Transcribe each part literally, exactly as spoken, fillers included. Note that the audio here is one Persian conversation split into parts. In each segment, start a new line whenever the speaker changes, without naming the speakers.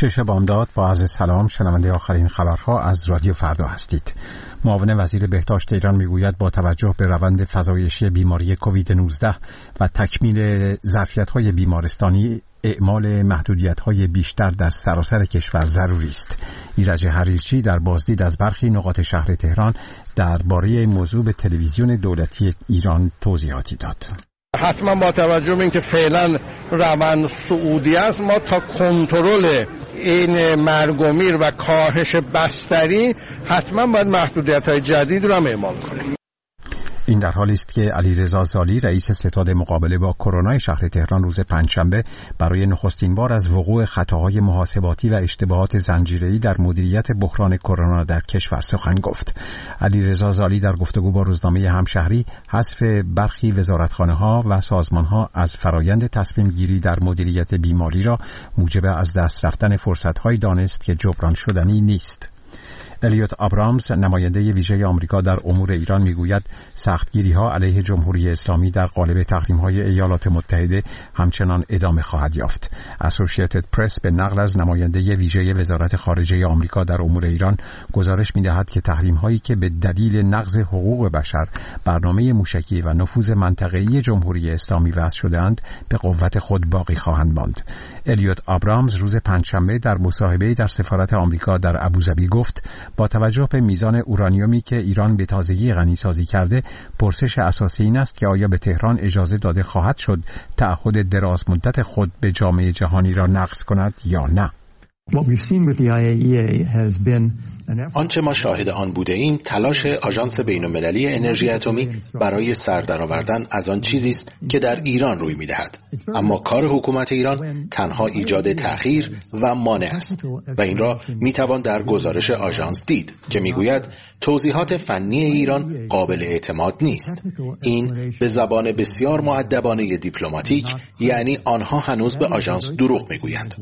شش بامداد با عرض سلام، شنونده آخرین خبرها از رادیو فردا هستید. معاون وزیر بهداشت ایران میگوید با توجه به روند فزایشی بیماری کووید نوزده و تکمیل ظرفیت‌های بیمارستانی، اعمال محدودیت‌های بیشتر در سراسر کشور ضروری است. ایرج حریرچی در بازدید از برخی نقاط شهر تهران درباره موضوع به تلویزیون دولتی ایران توضیحاتی داد.
حتما با توجه به اینکه فعلا روند صعودی است، ما تا کنترل این مرگ و میر و کاهش بستری حتما باید محدودیت‌های جدید را اعمال کنیم.
این در حالی است که علیرضا زالی رئیس ستاد مقابله با کرونا شهر تهران روز پنجشنبه برای نخستین بار از وقوع خطاهای محاسباتی و اشتباهات زنجیره‌ای در مدیریت بحران کرونا در کشور سخن گفت. علیرضا زالی در گفتگو با روزنامه همشهری حذف برخی وزارتخانه‌ها و سازمان‌ها از فرایند تصمیم گیری در مدیریت بیماری را موجب از دست رفتن فرصت‌هایی دانست که جبران شدنی نیست. الیوت آبرامز، نماینده ویژه آمریکا در امور ایران، میگوید سختگیری‌ها علیه جمهوری اسلامی در قالب تحریم‌های ایالات متحده همچنان ادامه خواهد یافت. اسوسییتد پرس به نقل از نماینده ویژه وزارت خارجه آمریکا در امور ایران گزارش می‌دهد که تحریم‌هایی که به دلیل نقض حقوق بشر، برنامه موشکی و نفوذ منطقه‌ای جمهوری اسلامی وضع شده‌اند به قوت خود باقی خواهند ماند. الیوت آبرامز روز پنجشنبه در مصاحبه‌ای در سفارت آمریکا در ابوظبی گفت با توجه به میزان اورانیومی که ایران به تازگی غنیسازی کرده، پرسش اساسی این است که آیا به تهران اجازه داده خواهد شد تعهد دراز مدت خود به جامعه جهانی را نقض کند یا نه.
آنچه ما شاهد آن بوده ایم تلاش آژانس بین‌المللی انرژی اتمی برای سر درآوردن از آن چیزی است که در ایران روی می‌دهد، اما کار حکومت ایران تنها ایجاد تأخیر و مانع است و این را می‌توان در گزارش آژانس دید که می‌گوید توضیحات فنی ایران قابل اعتماد نیست. این به زبان بسیار مؤدبانه دیپلماتیک یعنی آنها هنوز به آژانس دروغ می‌گویند.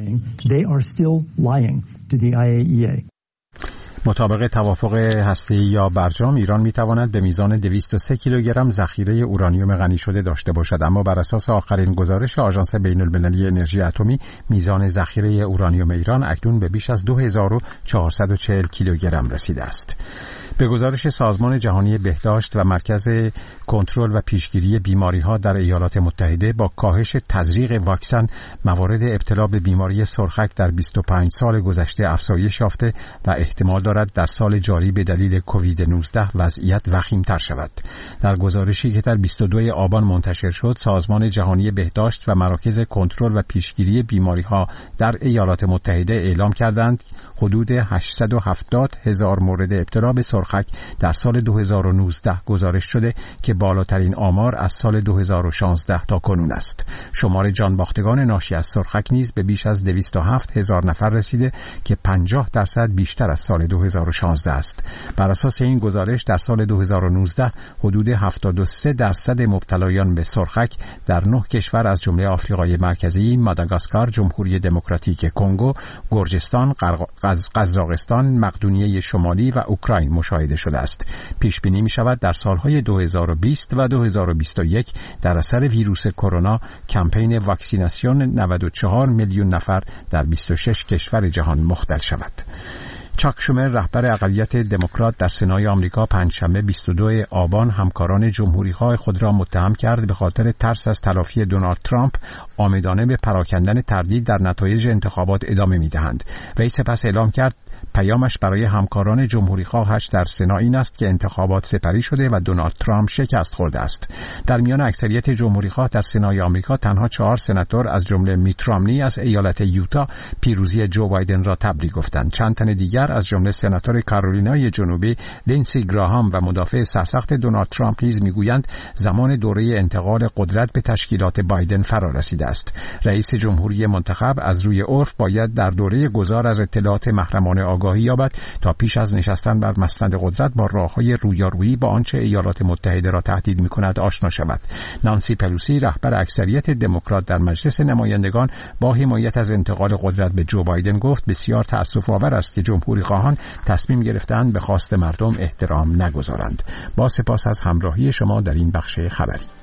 مطابق توافق هسته‌ای یا برجام، ایران می‌تواند به میزان دویست و سه کیلوگرم ذخیره اورانیوم غنی شده داشته باشد، اما بر اساس آخرین گزارش آژانس بین‌المللی انرژی اتمی، میزان ذخیره اورانیوم ایران اکنون به بیش از دو هزار و چهارصد و چهل کیلوگرم رسیده است. به گزارش سازمان جهانی بهداشت و مرکز کنترل و پیشگیری بیماری‌ها در ایالات متحده، با کاهش تزریق واکسن، موارد ابتلا به بیماری سرخک در بیست و پنج سال گذشته افزایش یافته و احتمال دارد در سال جاری به دلیل کووید نوزده وضعیت وخیم‌تر شود. در گزارشی که در بیست و دوم آبان منتشر شد، سازمان جهانی بهداشت و مراکز کنترل و پیشگیری بیماری‌ها در ایالات متحده اعلام کردند حدود هشتصد و هفتاد هزار مورد ابتلا به سرخک در سال دو هزار و نوزده گزارش شده که بالاترین آمار از سال دو هزار و شانزده تا کنون است. شمار جانباختگان ناشی از سرخک نیز به بیش از دویست و هفت هزار نفر رسیده که پنجاه درصد بیشتر از سال دو هزار و شانزده است. بر اساس این گزارش در سال دو هزار و نوزده حدود هفتاد و سه درصد مبتلایان به سرخک در نه کشور از جمله آفریقای مرکزی، ماداگاسکار، جمهوری دموکراتیک کنگو، گرجستان، قزاقستان، مقدونیه شمالی و اوکراین مشاهده شده است. پیش بینی می شود در سالهای دو هزار و بیست و دو هزار و بیست و یک در اثر ویروس کرونا کمپین واکسیناسیون نود و چهار میلیون نفر در بیست و شش کشور جهان مختل شود. چاک شومر، رهبر اقلیت دموکرات در سنای آمریکا، پنجشنبه بیست و دوم آبان همکاران جمهوری‌خواه خود را متهم کرد به خاطر ترس از تلافی دونالد ترامپ عامدانه به پراکندن تردید در نتایج انتخابات ادامه می‌دهند. وی سپس اعلام کرد پیامش برای همکاران جمهوری‌خواهش در سنا این است که انتخابات سپری شده و دونالد ترامپ شکست خورده است. در میان اکثریت جمهوری‌خواه در سنای آمریکا تنها چهار سناتور از جمله میت رامنی از ایالت یوتا پیروزی جو بایدن را تبریک گفتند. چند تن دیگر از جمله سناتور کارولینای جنوبی لینسی گراهام و مدافع سرسخت دونالد ترامپ نیز میگویند زمان دوره انتقال قدرت به تشکیلات بایدن فرا رسیده است. رئیس جمهوری منتخب از روی عرف باید در دوره گذار از اطلاعات محرمانه آگاهی یابد تا پیش از نشستن بر مسند قدرت با راههای رویارویی با آنچه ایالات متحده را تهدید می‌کند آشنا شود. نانسی پلوسی، رهبر اکثریت دموکرات در مجلس نمایندگان، با حمایت از انتقال قدرت به جو بایدن گفت بسیار تأسف‌آور است که جمهوری خواهان تصمیم گرفتند به خواست مردم احترام نگذارند. با سپاس از همراهی شما در این بخش خبری.